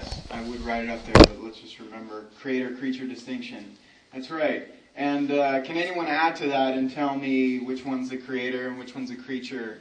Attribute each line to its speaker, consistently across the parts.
Speaker 1: Yes, I would write it up there, but let's just remember creator-creature distinction. That's right. And can anyone add to that and tell me which one's the creator and which one's the creature?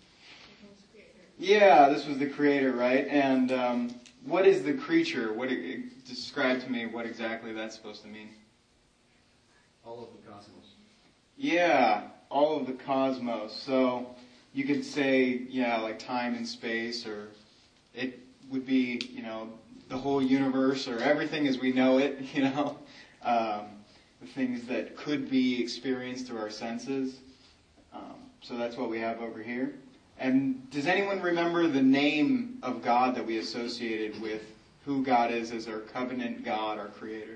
Speaker 1: Yeah, this was the creator, right? And what is the creature? Describe to me what exactly that's supposed to mean.
Speaker 2: All of the cosmos.
Speaker 1: Yeah, all of the cosmos. So you could say, like time and space, or it would be, the whole universe, or everything as we know it, the things that could be experienced through our senses. So that's what we have over here. And does anyone remember the name of God that we associated with who God is as our covenant God, our creator?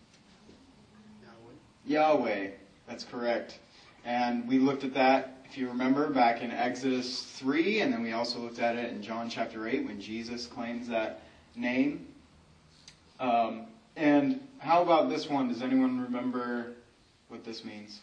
Speaker 1: Yahweh. That's correct. And we looked at that, if you remember, back in Exodus 3, and then we also looked at it in John chapter 8 when Jesus claims that name. And how about this one? Does anyone remember what this means?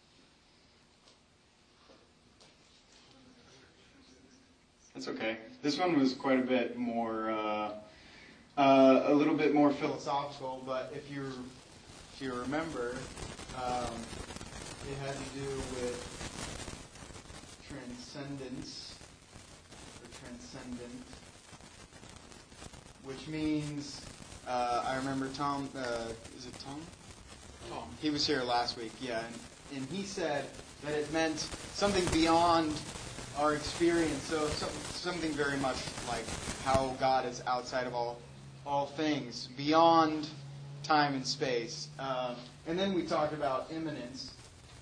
Speaker 1: That's okay. This one was quite a bit more, a little bit more philosophical, but if you remember, it had to do with transcendence, or transcendent, which means, I remember Tom, is it Tom?
Speaker 3: Tom.
Speaker 1: He was here last week, yeah, and he said that it meant something beyond our experience, so something very much like how God is outside of all things, beyond time and space. And then we talked about immanence,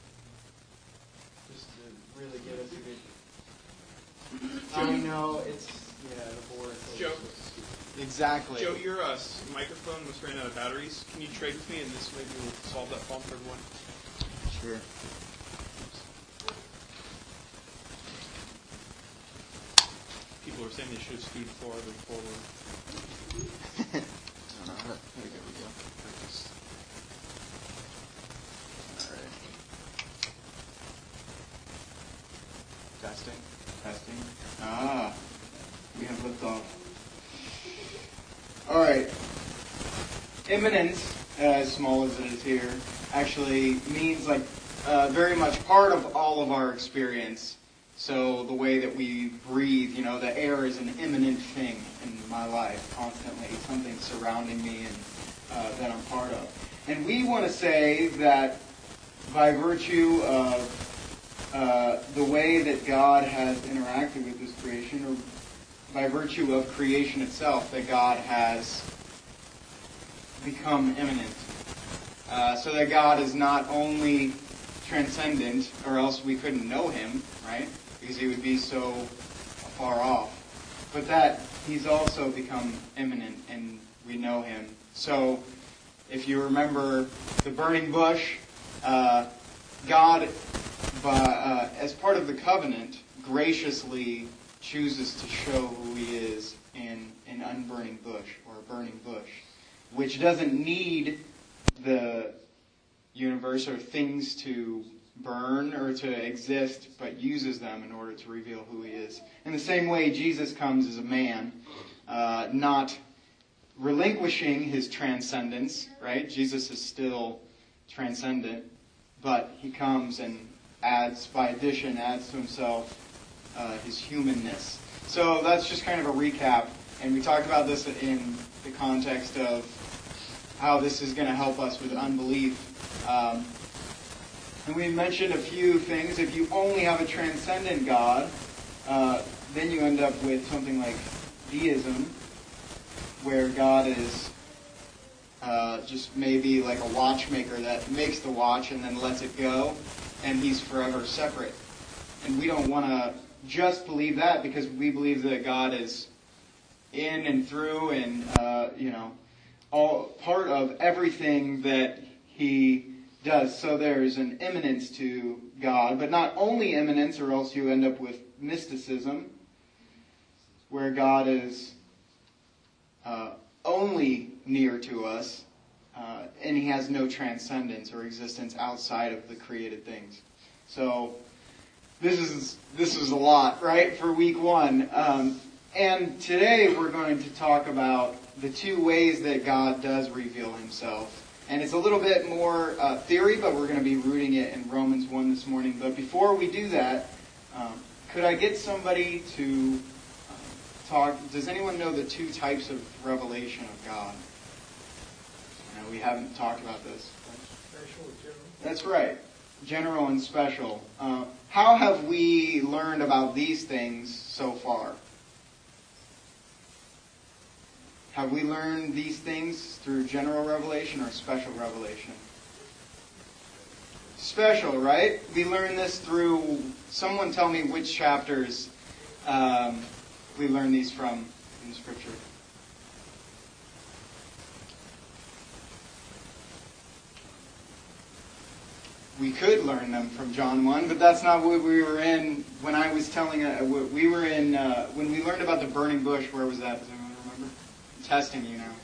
Speaker 1: just to really get us a good... I know, the board...
Speaker 3: Joe.
Speaker 1: Exactly.
Speaker 3: Joe, your microphone was running out of batteries. Can you trade with me, and this maybe will solve that problem for everyone?
Speaker 1: Sure.
Speaker 3: People were saying they should have speed farther forward.
Speaker 1: I don't know. There we go. All right. Testing. We have liftoff. All right. Immanence, as small as it is here, actually means very much part of all of our experience. So the way that we breathe, the air is an immanent thing in my life constantly, something surrounding me and that I'm part of. And we want to say that by virtue of the way that God has interacted with this creation, or by virtue of creation itself, that God has become immanent. So that God is not only transcendent, or else we couldn't know Him, right? Because He would be so far off. But that He's also become immanent, and we know Him. So, if you remember the burning bush, God, as part of the covenant, graciously chooses to show who He is in an unburning bush, or a burning bush, which doesn't need the universe or things to burn or to exist, but uses them in order to reveal who He is. In the same way, Jesus comes as a man, not relinquishing His transcendence, right? Jesus is still transcendent, but He comes and adds to Himself His humanness. So that's just kind of a recap, and we talked about this in the context of how this is going to help us with unbelief. And we mentioned a few things. If you only have a transcendent God, then you end up with something like deism, where God is just maybe like a watchmaker that makes the watch and then lets it go, and He's forever separate. And we don't want to just believe that, because we believe that God is in and through and, all part of everything that He does. So there's an immanence to God, but not only immanence, or else you end up with mysticism, where God is only near to us, and He has no transcendence or existence outside of the created things. So this is a lot, right, for week one. And today we're going to talk about the two ways that God does reveal himself. And it's a little bit more theory, but we're going to be rooting it in Romans 1 this morning. But before we do that, could I get somebody to talk? Does anyone know the two types of revelation of God? We haven't talked about this.
Speaker 3: Special or general?
Speaker 1: That's right. General and special. How have we learned about these things so far? Have we learned these things through general revelation or special revelation? Special, right? We learn this through, someone tell me which chapters we learn these from in Scripture. We could learn them from John 1, but that's not what we were in when I was telling, we were in, when we learned about the burning bush. Where was that? Does anyone remember? I'm testing you now.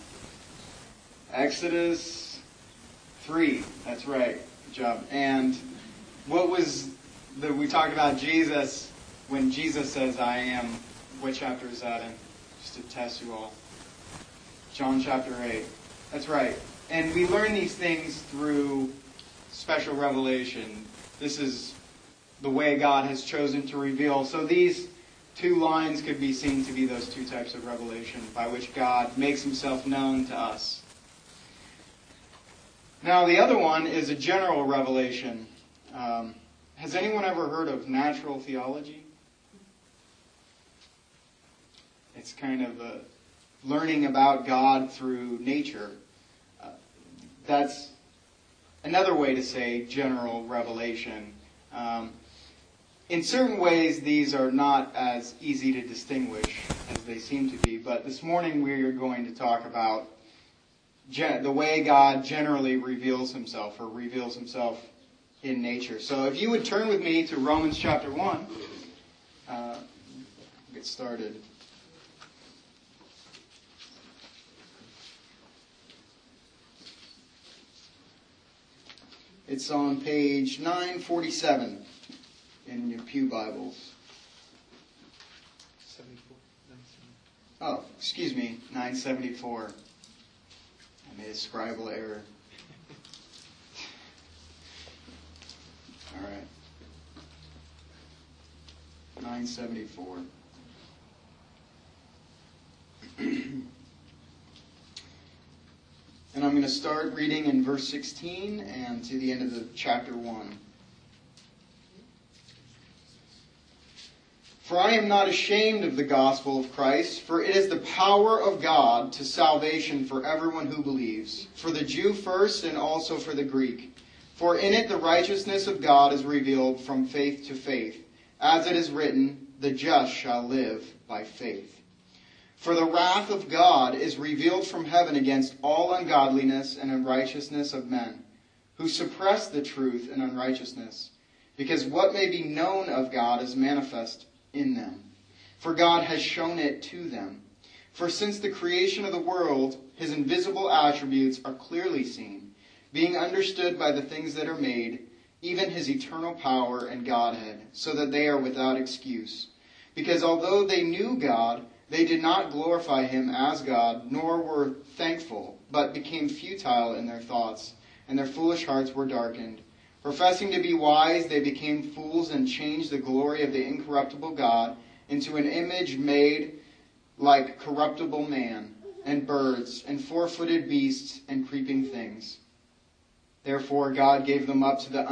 Speaker 1: Exodus 3. That's right. Good job. And what was we talked about Jesus, when Jesus says, I am. What chapter is that in? Just to test you all. John chapter 8. That's right. And we learn these things through special revelation. This is the way God has chosen to reveal. So these two lines could be seen to be those two types of revelation by which God makes himself known to us. Now the other one is a general revelation. Has anyone ever heard of natural theology? It's kind of learning about God through nature. That's another way to say general revelation. In certain ways, these are not as easy to distinguish as they seem to be. But this morning we are going to talk about the way God generally reveals himself, or reveals himself in nature. So if you would turn with me to Romans chapter 1, get started. It's on page 947 in your pew Bibles.
Speaker 3: 74.
Speaker 1: Oh, excuse me, 974. I made a scribal error. All right. 974. And I'm going to start reading in verse 16 and to the end of the chapter 1. For I am not ashamed of the gospel of Christ, for it is the power of God to salvation for everyone who believes, for the Jew first and also for the Greek. For in it the righteousness of God is revealed from faith to faith, as it is written, the just shall live by faith. For the wrath of God is revealed from heaven against all ungodliness and unrighteousness of men, who suppress the truth in unrighteousness, because what may be known of God is manifest in them. For God has shown it to them. For since the creation of the world, his invisible attributes are clearly seen, being understood by the things that are made, even his eternal power and Godhead, so that they are without excuse. Because although they knew God, they did not glorify him as God, nor were thankful, but became futile in their thoughts, and their foolish hearts were darkened. Professing to be wise, they became fools and changed the glory of the incorruptible God into an image made like corruptible man, and birds, and four-footed beasts, and creeping things. Therefore God gave them up to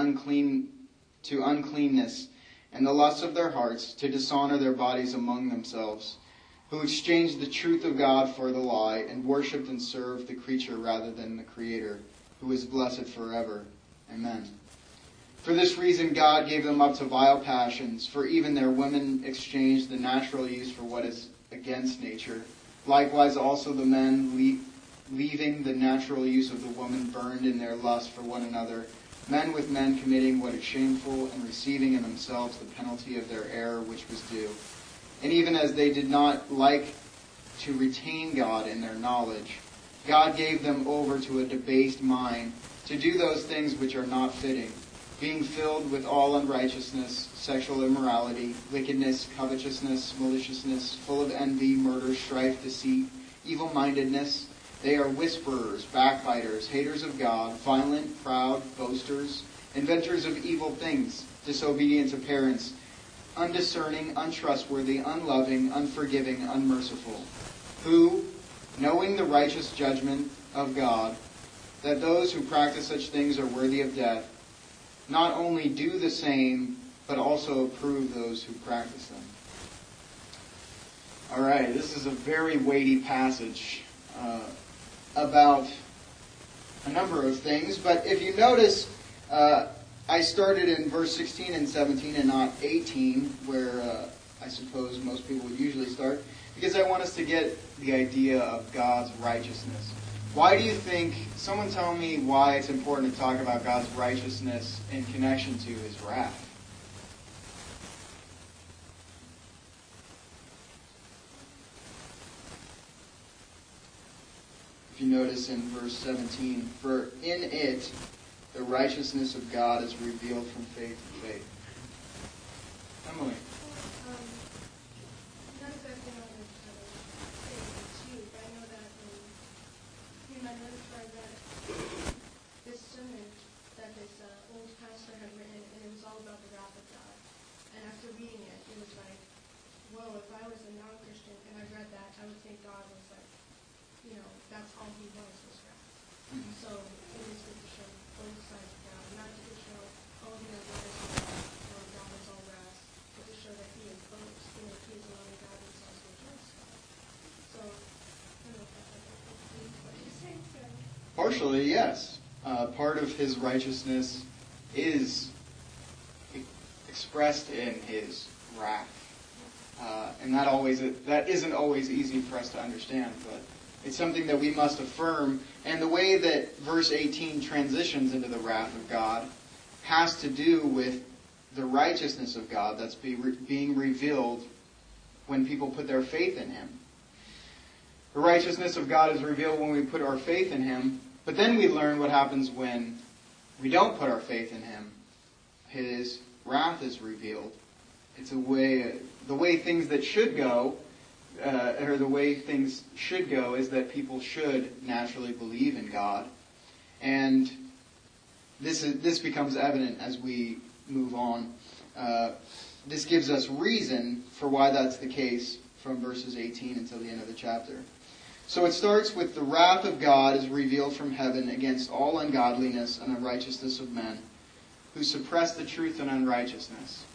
Speaker 1: uncleanness, and the lusts of their hearts, to dishonor their bodies among themselves, who exchanged the truth of God for the lie, and worshipped and served the creature rather than the Creator, who is blessed forever. Amen. For this reason God gave them up to vile passions, for even their women exchanged the natural use for what is against nature. Likewise also the men, leaving the natural use of the woman, burned in their lust for one another, men with men committing what is shameful, and receiving in themselves the penalty of their error which was due. And even as they did not like to retain God in their knowledge, God gave them over to a debased mind, to do those things which are not fitting, being filled with all unrighteousness, sexual immorality, wickedness, covetousness, maliciousness, full of envy, murder, strife, deceit, evil-mindedness. They are whisperers, backbiters, haters of God, violent, proud, boasters, inventors of evil things, disobedient to parents, undiscerning, untrustworthy, unloving, unforgiving, unmerciful, who, knowing the righteous judgment of God, that those who practice such things are worthy of death, not only do the same, but also approve those who practice them. All right, this is a very weighty passage about a number of things, but if you notice, I started in verse 16 and 17 and not 18, where I suppose most people would usually start, because I want us to get the idea of God's righteousness. Why do you think, someone tell me why it's important to talk about God's righteousness in connection to his wrath? If you notice in verse 17, for in it the righteousness of God is revealed from faith to faith. Emily.
Speaker 4: Not exactly how to say it's you, but I know that in my notes I read this sermon that this old pastor had written, and it was all about the wrath of God. And after reading it, it was like, whoa, if I was a non-Christian and I read that, I would think God was like, that's all he was wrath. So it is good to show both sides of God, not to show, God is all wrath, but to show that he is both. He is a loving God and he's also a just God. So, I don't know if that's what you say.
Speaker 1: Partially, yes. Part of his righteousness is expressed in his wrath. And that isn't always easy for us to understand, but it's something that we must affirm. And the way that verse 18 transitions into the wrath of God has to do with the righteousness of God that's being revealed when people put their faith in him. The righteousness of God is revealed when we put our faith in him, but then we learn what happens when we don't put our faith in him. His wrath is revealed. It's the way things that should go, or the way things should go is that people should naturally believe in God. And this becomes evident as we move on. This gives us reason for why that's the case from verses 18 until the end of the chapter. So it starts with the wrath of God is revealed from heaven against all ungodliness and unrighteousness of men who suppress the truth in unrighteousness.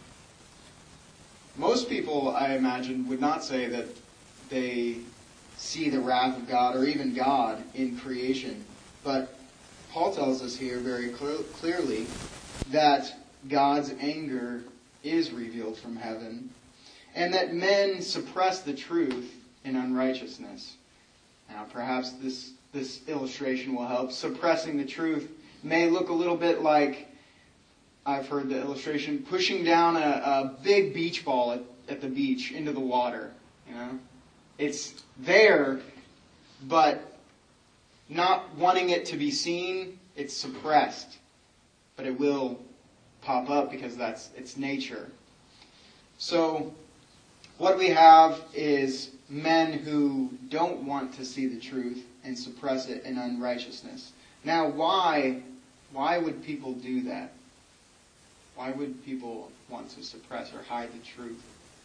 Speaker 1: Most people, I imagine, would not say that they see the wrath of God or even God in creation. But Paul tells us here very clearly that God's anger is revealed from heaven and that men suppress the truth in unrighteousness. Now, perhaps this illustration will help. Suppressing the truth may look a little bit like, I've heard the illustration, pushing down a big beach ball at the beach into the water. It's there, but not wanting it to be seen, it's suppressed. But it will pop up because that's its nature. So what we have is men who don't want to see the truth and suppress it in unrighteousness. Now, why would people do that? Why would people want to suppress or hide the truth?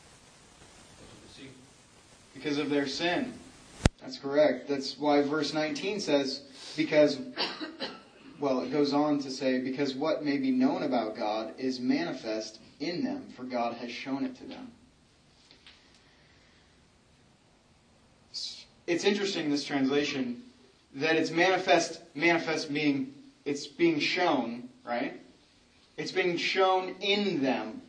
Speaker 1: Because of their sin. That's correct. That's why verse 19 says, it goes on to say, because what may be known about God is manifest in them, for God has shown it to them. It's interesting, this translation, that it's manifest being, it's being shown, right? It's being shown in them.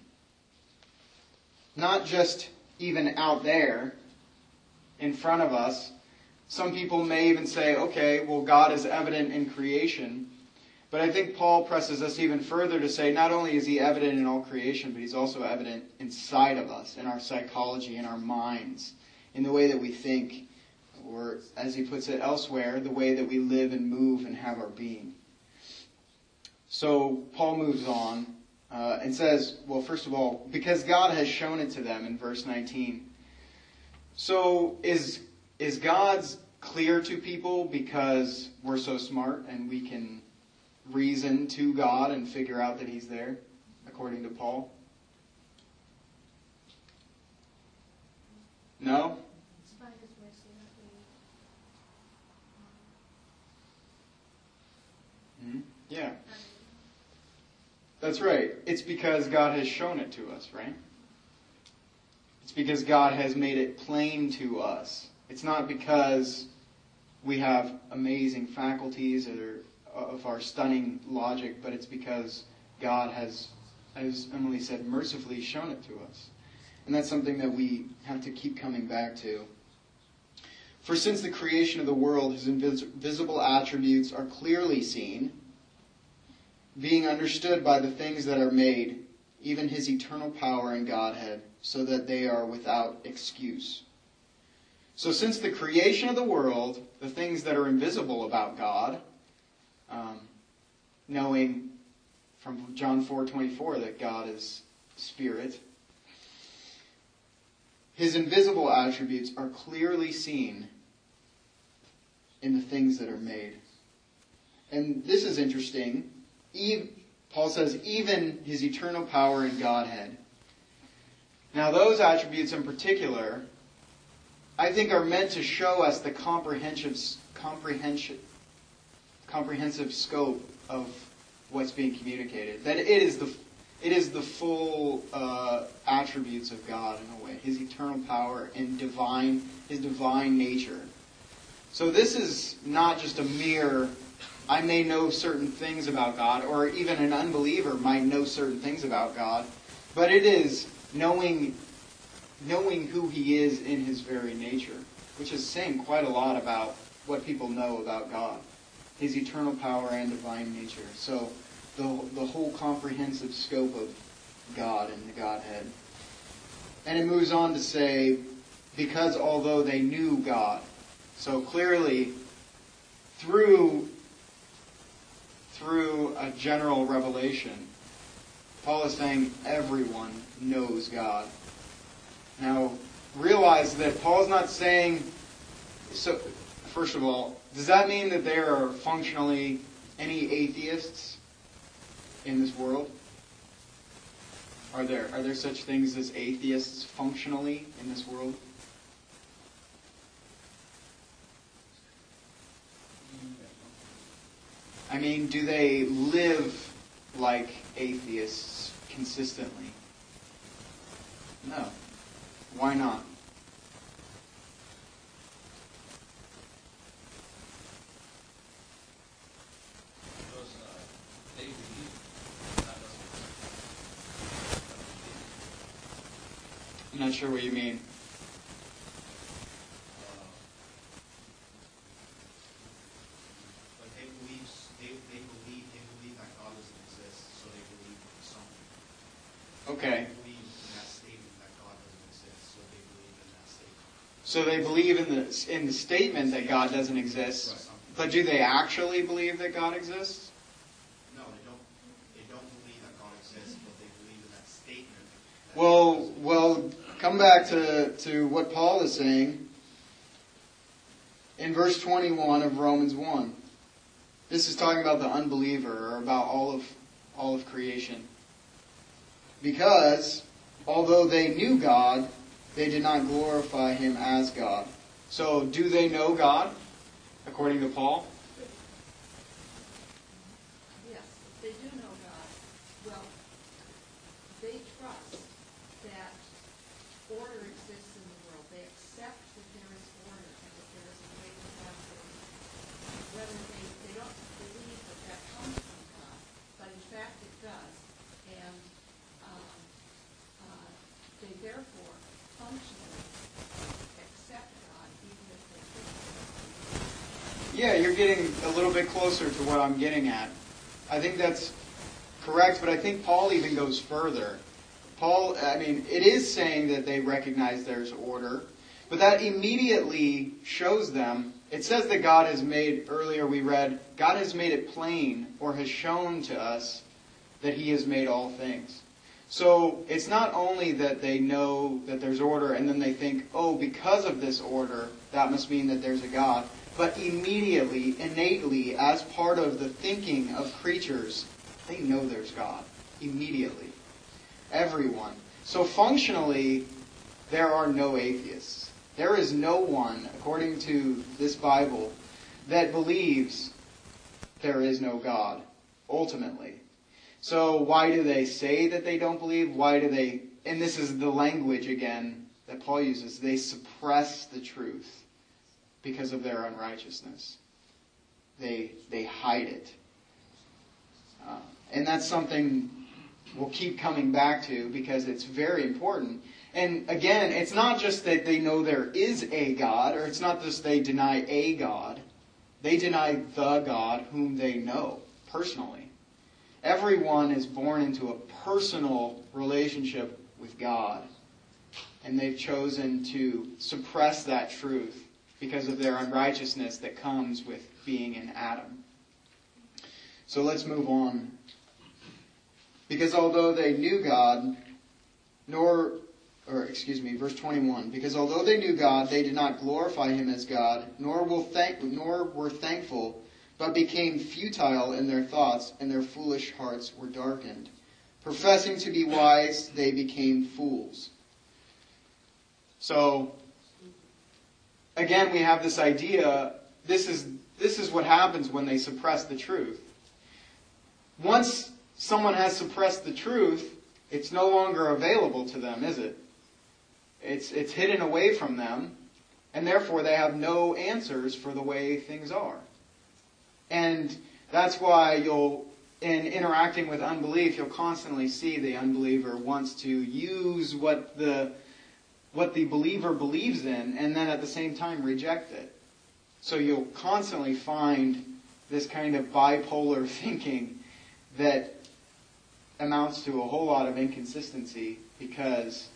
Speaker 1: Not just even out there, in front of us. Some people may even say, okay, well, God is evident in creation. But I think Paul presses us even further to say, not only is he evident in all creation, but he's also evident inside of us, in our psychology, in our minds, in the way that we think, or as he puts it elsewhere, the way that we live and move and have our being. So Paul moves on and says, well, first of all, because God has shown it to them in verse 19. So is is God's clear to people because we're so smart and we can reason to God and figure out that He's there, according to Paul? No?
Speaker 4: It's by His mercy that we.
Speaker 1: Yeah. That's right. It's because God has shown it to us, right? It's because God has made it plain to us. It's not because we have amazing faculties or of our stunning logic, but it's because God has, as Emily said, mercifully shown it to us. And that's something that we have to keep coming back to. For since the creation of the world, His invisible attributes are clearly seen, being understood by the things that are made, even His eternal power and Godhead, so that they are without excuse. So since the creation of the world, the things that are invisible about God, knowing from John 4:24 that God is Spirit, His invisible attributes are clearly seen in the things that are made. And this is interesting. Paul says, even His eternal power and Godhead. Now those attributes in particular, I think, are meant to show us the comprehensive scope of what's being communicated. That it is the full attributes of God in a way. His eternal power and His divine nature. So this is not just a mere, I may know certain things about God, or even an unbeliever might know certain things about God, but it is knowing who He is in His very nature, which is saying quite a lot about what people know about God. His eternal power and divine nature. So the whole comprehensive scope of God and the Godhead. And it moves on to say, because although they knew God, so clearly through a general revelation, Paul is saying everyone knows God. Now, realize that Paul's not saying, so first of all, does that mean that there are functionally any atheists in this world? Are there such things as atheists functionally in this world? I mean, do they live like atheists consistently? No. Why not?
Speaker 2: Because they believe that doesn't exist.
Speaker 1: I'm not sure what you mean.
Speaker 2: But they believe that God doesn't exist, so they believe in something.
Speaker 1: Okay.
Speaker 2: They believe in that statement that God doesn't exist, so they believe in that statement.
Speaker 1: So they believe in the statement that God doesn't exist,
Speaker 2: Right.
Speaker 1: but do they actually believe that God exists?
Speaker 2: No, they don't. They don't believe that God exists, but they believe in that statement. That
Speaker 1: Well, come back to what Paul is saying in verse 21 of Romans 1. This is talking about the unbeliever, or about all of creation. Because although they knew God, they did not glorify Him as God. So, do they know God, according to Paul?
Speaker 5: Yes, they do know God. Well, they trust that order exists in the world. They accept that there is order and that there is a way to have things. Whether they don't believe that comes from God, but in fact it does. And they therefore functionally accept God even if they think.
Speaker 1: Yeah, you're getting a little bit closer to what I'm getting at. I think that's correct, but I think Paul even goes further. It is saying that they recognize there's order, but that immediately shows them, it says that God has made, earlier we read, God has made it plain or has shown to us that He has made all things. So it's not only that they know that there's order and then they think, oh, because of this order, that must mean that there's a God. But immediately, innately, as part of the thinking of creatures, they know there's God. Immediately. Everyone. So functionally, there are no atheists. There is no one, according to this Bible, that believes there is no God, ultimately. So why do they say that they don't believe? Why do they, and this is the language again that Paul uses, they suppress the truth because of their unrighteousness. They hide it. And that's something we'll keep coming back to because it's very important. And again, it's not just that they know there is a God, or it's not just they deny a God. They deny the God whom they know personally. Everyone is born into a personal relationship with God. And they've chosen to suppress that truth because of their unrighteousness that comes with being in Adam. So let's move on. Because although they knew God, verse 21. Because although they knew God, they did not glorify Him as God, nor were thankful, but became futile in their thoughts, and their foolish hearts were darkened. Professing to be wise, they became fools. So, again, we have this idea, this is what happens when they suppress the truth. Once someone has suppressed the truth, it's no longer available to them, is it? It's hidden away from them, and therefore they have no answers for the way things are. And that's why in interacting with unbelief, you'll constantly see the unbeliever wants to use what the believer believes in, and then at the same time reject it. So you'll constantly find this kind of bipolar thinking that amounts to a whole lot of inconsistency, because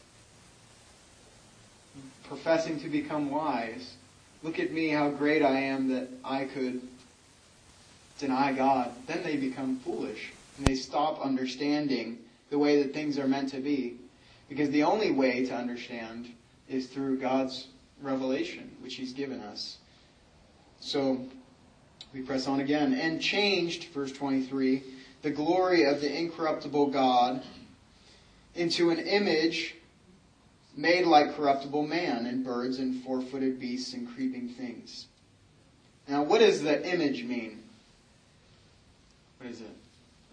Speaker 1: professing to become wise, look at me, how great I am that I could deny God. Then they become foolish, and they stop understanding the way that things are meant to be. Because the only way to understand is through God's revelation, which He's given us. So, we press on again. And changed, verse 23, the glory of the incorruptible God into an image made like corruptible man, and birds and four-footed beasts and creeping things. Now, what does the image mean? What is it?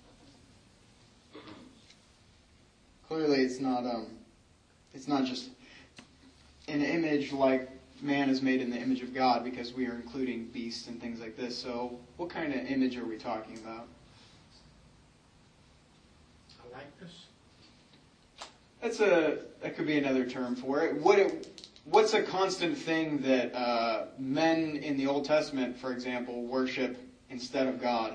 Speaker 1: Clearly, it's not just an image like man is made in the image of God, because we are including beasts and things like this. So, what kind of image are we talking about?
Speaker 2: A likeness?
Speaker 1: That could be another term for it. What's a constant thing that men in the Old Testament, for example, worship instead of God?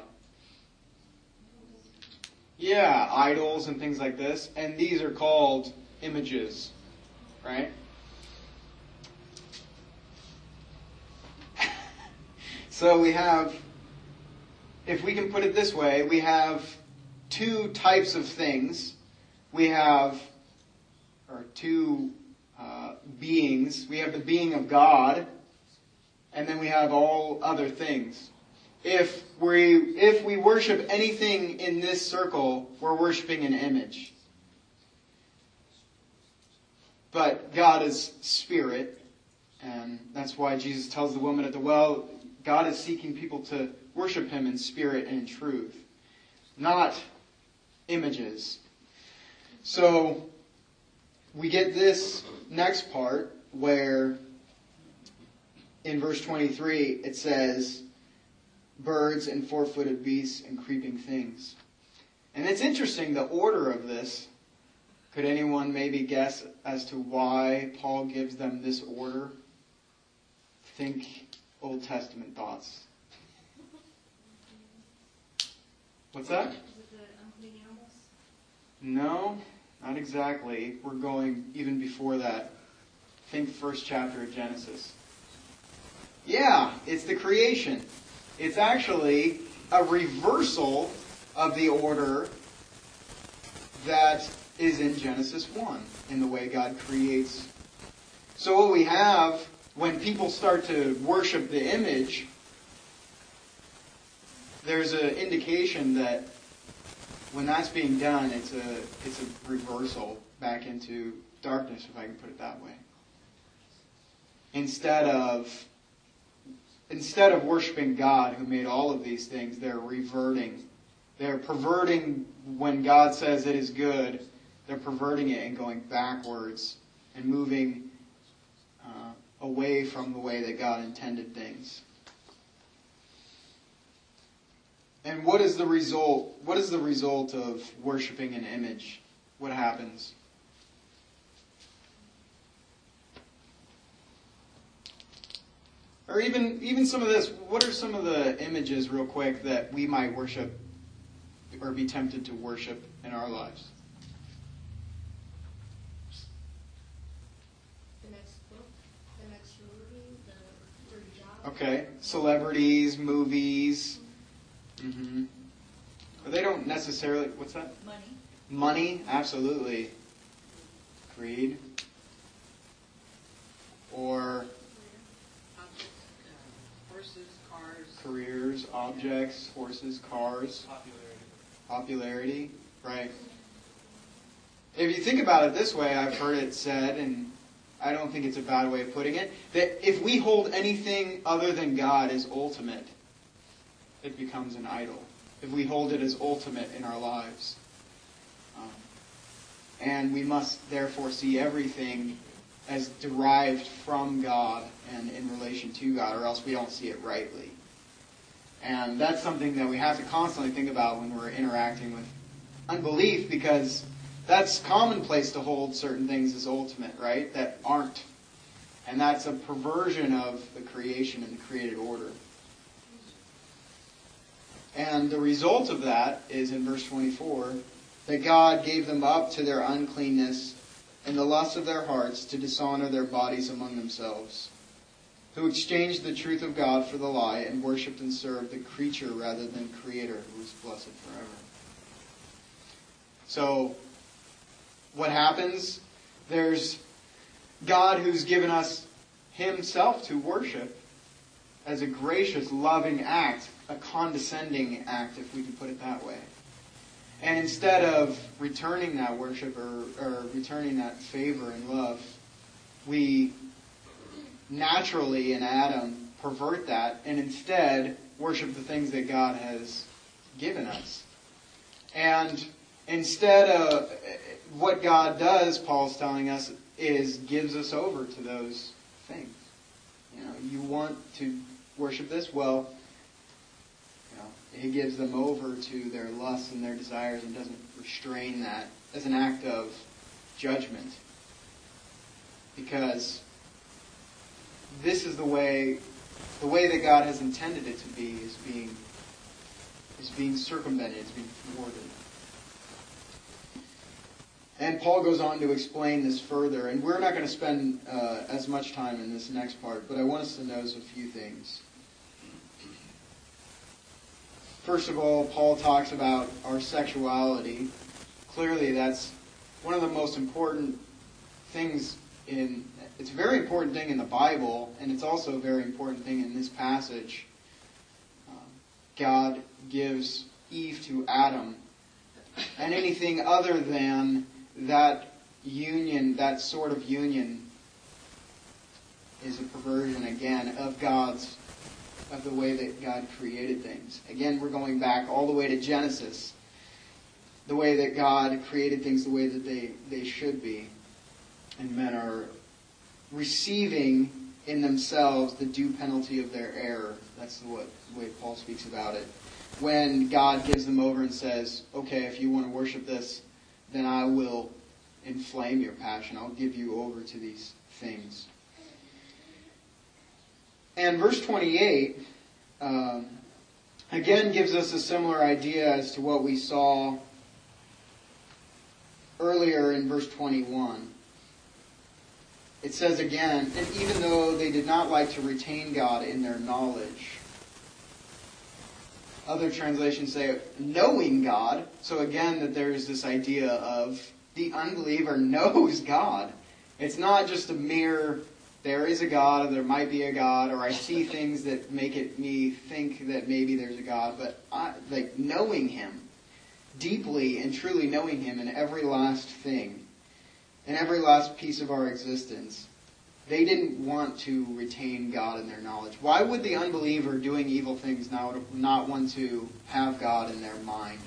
Speaker 1: Yeah, idols and things like this. And these are called images, right? So we have, if we can put it this way, we have two types of things. We have, or two beings. We have the being of God, and then we have all other things. If we worship anything in this circle, we're worshiping an image. But God is spirit, and that's why Jesus tells the woman at the well, God is seeking people to worship Him in spirit and in truth, not images. So we get this next part where in verse 23 it says, birds and four-footed beasts and creeping things. And it's interesting, the order of this. Could anyone maybe guess as to why Paul gives them this order? Think Old Testament thoughts. What's that?
Speaker 5: Is it the unclean animals?
Speaker 1: No, not exactly. We're going even before that. Think first chapter of Genesis. Yeah, it's the creation. It's actually a reversal of the order that is in Genesis 1, in the way God creates. So what we have, when people start to worship the image, there's an indication that when that's being done, it's a reversal back into darkness, if I can put it that way. Instead of worshiping God who made all of these things, they're reverting. They're perverting when God says it is good. They're perverting it and going backwards and moving away from the way that God intended things. And what is the result? What is the result of worshiping an image? What happens? Or even some of this, what are some of the images, real quick, that we might worship or be tempted to worship in our lives?
Speaker 4: The next book, the next movie, the job.
Speaker 1: Okay, celebrities, movies. Mm-hmm. They don't necessarily, what's that?
Speaker 5: Money.
Speaker 1: Money, absolutely. Greed. Or
Speaker 5: Horses, cars.
Speaker 1: careers, objects, horses, cars. Popularity, right. If you think about it this way, I've heard it said, and I don't think it's a bad way of putting it, that if we hold anything other than God as ultimate, it becomes an idol. If we hold it as ultimate in our lives. And we must therefore see everything as derived from God and in relation to God, or else we don't see it rightly. And that's something that we have to constantly think about when we're interacting with unbelief, because that's commonplace to hold certain things as ultimate, right? That aren't. And that's a perversion of the creation and the created order. And the result of that is in verse 24, that God gave them up to their uncleanness and the lust of their hearts to dishonor their bodies among themselves, who exchanged the truth of God for the lie and worshipped and served the creature rather than Creator, who is blessed forever. So, what happens? There's God who's given us Himself to worship as a gracious, loving act, a condescending act, if we can put it that way. And instead of returning that worship or returning that favor and love, we naturally in Adam pervert that and instead worship the things that God has given us. And instead of what God does, Paul's telling us, is gives us over to those things. You want to worship this? Well, He gives them over to their lusts and their desires and doesn't restrain that as an act of judgment. Because this is the way that God has intended it to be is being circumvented, it's being thwarted. And Paul goes on to explain this further, and we're not going to spend as much time in this next part, but I want us to notice a few things. First of all, Paul talks about our sexuality. Clearly, that's one of the most important things it's a very important thing in the Bible, and it's also a very important thing in this passage. God gives Eve to Adam, and anything other than that union, that sort of union, is a perversion, again, of the way that God created things. Again, we're going back all the way to Genesis. The way that God created things the way that they should be. And men are receiving in themselves the due penalty of their error. That's the way Paul speaks about it. When God gives them over and says, okay, if you want to worship this, then I will inflame your passion. I'll give you over to these things. And verse 28, again gives us a similar idea as to what we saw earlier in verse 21. It says again, and even though they did not like to retain God in their knowledge. Other translations say knowing God. So again, that there is this idea of the unbeliever knows God. It's not just a mere, there is a God, or there might be a God, or I see things that make me think that maybe there's a God, but like knowing Him, deeply and truly knowing Him in every last thing, in every last piece of our existence. They didn't want to retain God in their knowledge. Why would the unbeliever doing evil things not want to have God in their mind?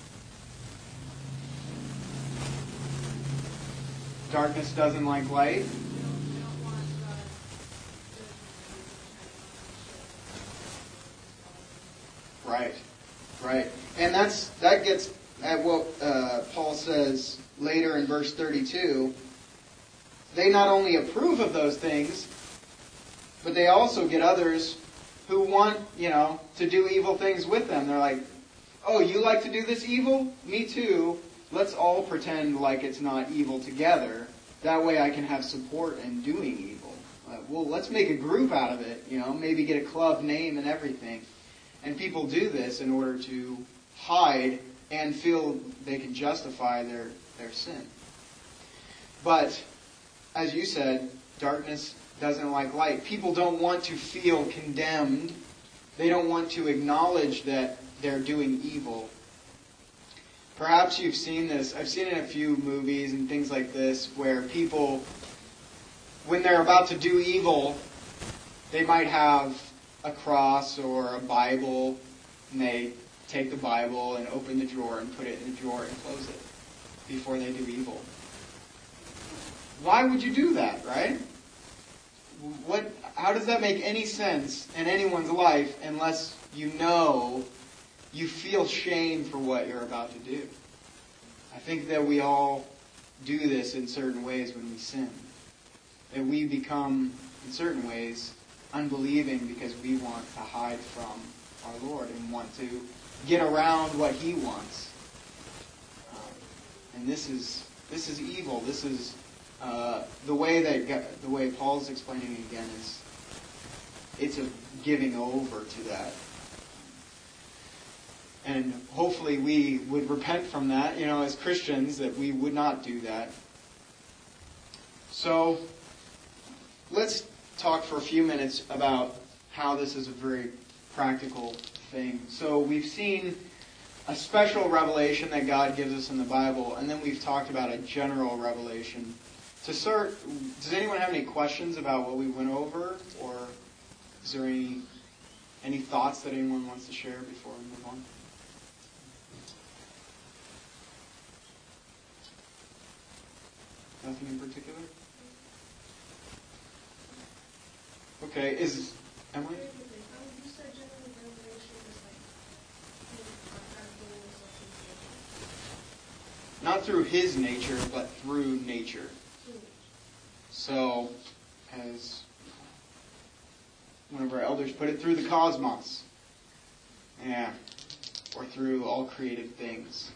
Speaker 1: Darkness doesn't like light. Right. And that gets at what Paul says later in verse 32. They not only approve of those things, but they also get others who want, to do evil things with them. They're like, oh, you like to do this evil? Me too. Let's all pretend like it's not evil together. That way I can have support in doing evil. Well, let's make a group out of it, maybe get a club name and everything. And people do this in order to hide and feel they can justify their sin. But, as you said, darkness doesn't like light. People don't want to feel condemned. They don't want to acknowledge that they're doing evil. Perhaps you've seen this. I've seen it in a few movies and things like this where people, when they're about to do evil, they might have a cross or a Bible, and they take the Bible and open the drawer and put it in the drawer and close it before they do evil. Why would you do that, right? How does that make any sense in anyone's life unless you feel shame for what you're about to do? I think that we all do this in certain ways when we sin. That we become, in certain ways, unbelieving because we want to hide from our Lord and want to get around what He wants. And this is evil. This is the way Paul's explaining it again is it's a giving over to that. And hopefully we would repent from that, as Christians, that we would not do that. So let's talk for a few minutes about how this is a very practical thing. So we've seen a special revelation that God gives us in the Bible, and then we've talked about a general revelation. To start, does anyone have any questions about what we went over, or is there any thoughts that anyone wants to share before we move on? Nothing in particular? Okay, Emily?
Speaker 4: You said general revelation is like
Speaker 1: Not through His nature, but through nature. So, as one of our elders put it, through the cosmos. Yeah. Or through all created things.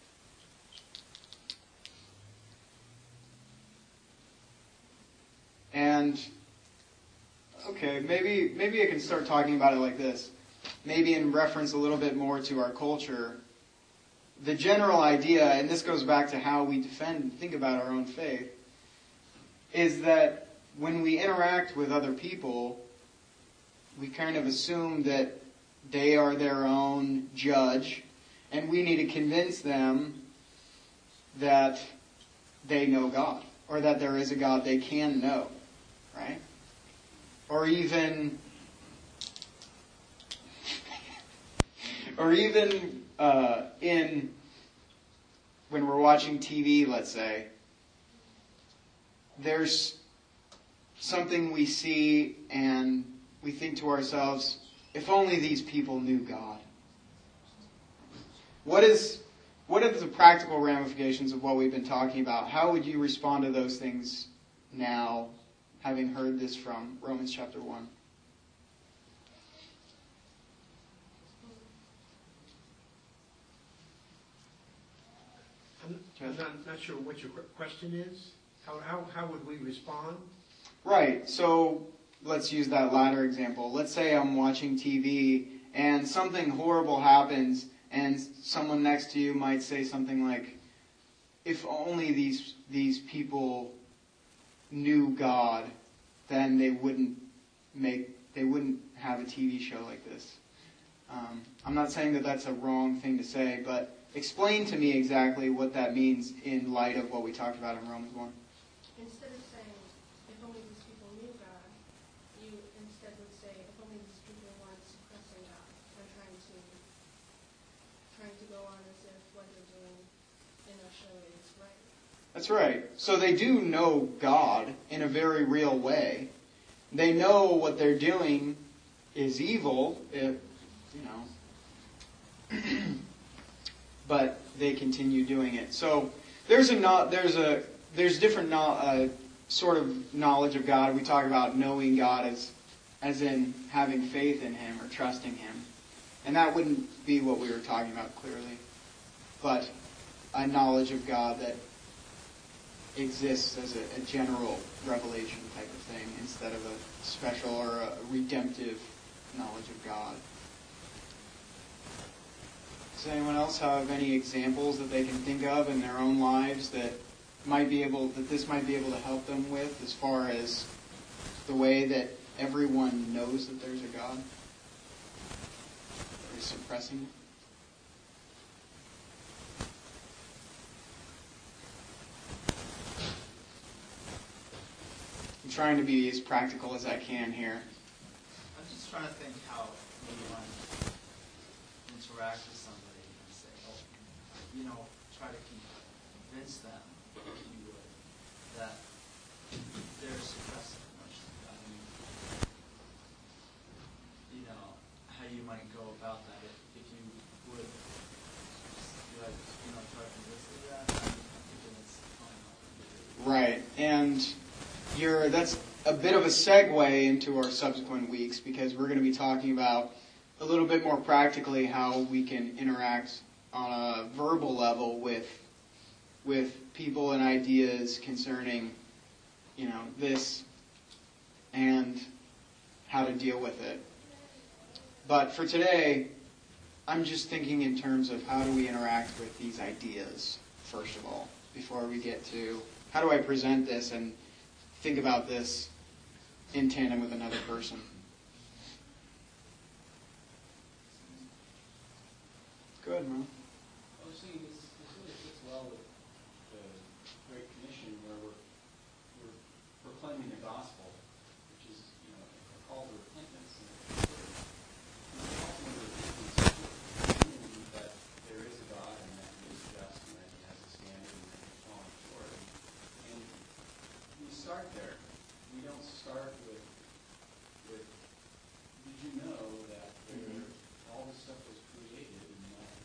Speaker 1: And, okay, maybe I can start talking about it like this. Maybe in reference a little bit more to our culture. The general idea, and this goes back to how we defend and think about our own faith, is that when we interact with other people, we kind of assume that they are their own judge, and we need to convince them that they know God, or that there is a God they can know, right? Or even when we're watching TV, let's say, there's something we see and we think to ourselves, if only these people knew God. What are the practical ramifications of what we've been talking about? How would you respond to those things now, having heard this from Romans chapter 1?
Speaker 6: I'm not sure what your question is. How would we respond?
Speaker 1: Right. So let's use that latter example. Let's say I'm watching TV and something horrible happens and someone next to you might say something like, if only these people knew God, then they wouldn't have a TV show like this. I'm not saying that that's a wrong thing to say, but explain to me exactly what that means in light of what we talked about in Romans 1.
Speaker 4: Instead of saying, if only these people knew God, you instead would say, if only these people weren't suppressing God and trying to go on as if what they're doing in our show is right.
Speaker 1: That's right. So they do know God in a very real way. They know what they're doing is evil, but they continue doing it. So there's different sort of knowledge of God. We talk about knowing God as in having faith in Him or trusting Him, and that wouldn't be what we were talking about clearly, but a knowledge of God that exists as a general revelation type of thing instead of a special or a redemptive knowledge of God. Does anyone else have any examples that they can think of in their own lives that this might be able to help them with, as far as the way that everyone knows that there's a God? Or is suppressing it? I'm trying to be as practical as I can here.
Speaker 2: I'm just trying to think how maybe one interact with somebody and say, try to convince them, if you would, that they're suppressing emotion. How you might go about that if you would, try to convince them that. I'm thinking it's fine.
Speaker 1: Right, and that's a bit of a segue into our subsequent weeks, because we're going to be talking about a little bit more practically how we can interact on a verbal level with people and ideas concerning, this and how to deal with it. But for today, I'm just thinking in terms of how do we interact with these ideas, first of all, before we get to how do I present this and think about this in tandem with another person. Go ahead, Mo.
Speaker 7: I was thinking this really fits well with the Great Commission, where we're proclaiming the gospel, which is a call to repentance and ultimately repentance that there is a God and that He is just and that He has a standard and that He's falling short. And we start there. We don't start with did you know that all this stuff was created and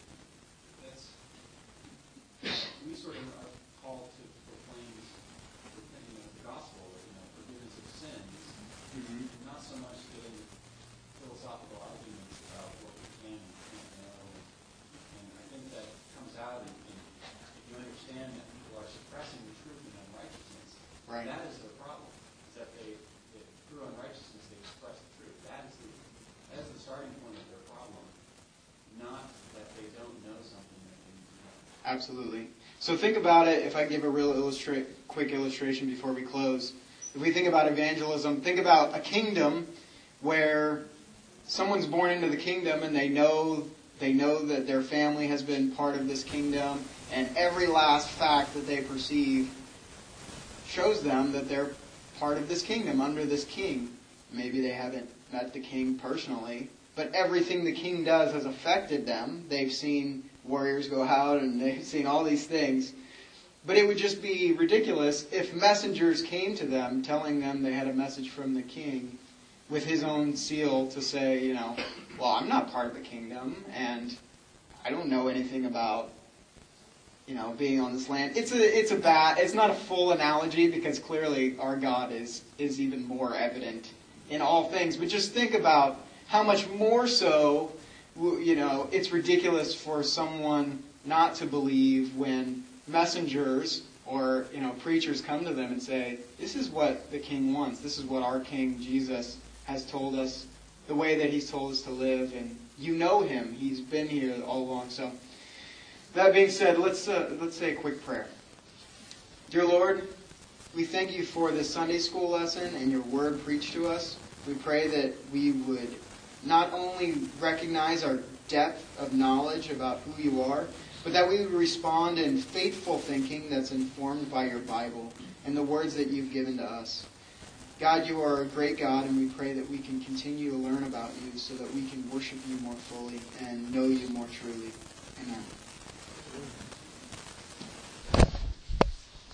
Speaker 7: we sort of are called to proclaim the gospel, forgiveness of sins, not so much getting philosophical arguments about what we can and can't know. And I think that comes out if you understand that people are suppressing the truth in unrighteousness.
Speaker 1: Right.
Speaker 7: That is their problem, is that through unrighteousness they express the truth. That is the starting point of their problem, not that they don't know something that they need to know.
Speaker 1: Absolutely. So think about it, if I give a real quick illustration before we close. If we think about evangelism, think about a kingdom where someone's born into the kingdom and they know that their family has been part of this kingdom, and every last fact that they perceive shows them that they're part of this kingdom, under this king. Maybe they haven't met the king personally, but everything the king does has affected them. They've seen warriors go out and they've seen all these things. But it would just be ridiculous if messengers came to them telling them they had a message from the king with his own seal to say, well, I'm not part of the kingdom and I don't know anything about, being on this land. It's not a full analogy because clearly our God is even more evident in all things. But just think about how much more so, it's ridiculous for someone not to believe when messengers or, preachers come to them and say, this is what the king wants. This is what our King Jesus has told us, the way that He's told us to live. And you know Him. He's been here all along. So that being said, let's say a quick prayer. Dear Lord, we thank you for this Sunday school lesson and your word preached to us. We pray that we would not only recognize our depth of knowledge about who you are, but that we would respond in faithful thinking that's informed by your Bible and the words that you've given to us. God, you are a great God, and we pray that we can continue to learn about you so that we can worship you more fully and know you more truly. Amen.